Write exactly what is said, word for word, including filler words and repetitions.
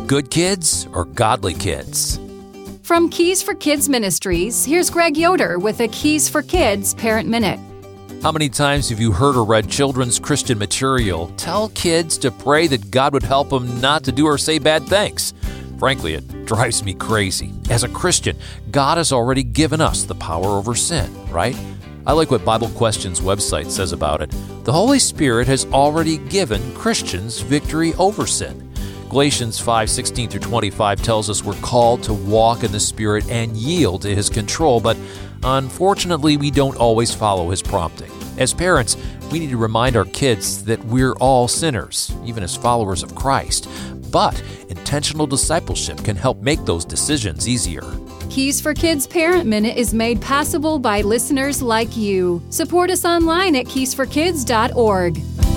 Good kids or godly kids? From Keys for Kids Ministries, here's Greg Yoder with a Keys for Kids Parent Minute. How many times have you heard or read children's Christian material tell kids to pray that God would help them not to do or say bad things? Frankly, it drives me crazy. As a Christian, God has already given us the power over sin, right? I like what Bible Questions website says about it. The Holy Spirit has already given Christians victory over sin. Galatians five sixteen through twenty-five tells us we're called to walk in the Spirit and yield to His control, but unfortunately, we don't always follow His prompting. As parents, we need to remind our kids that we're all sinners, even as followers of Christ. But intentional discipleship can help make those decisions easier. Keys for Kids Parent Minute is made possible by listeners like you. Support us online at keys for kids dot org.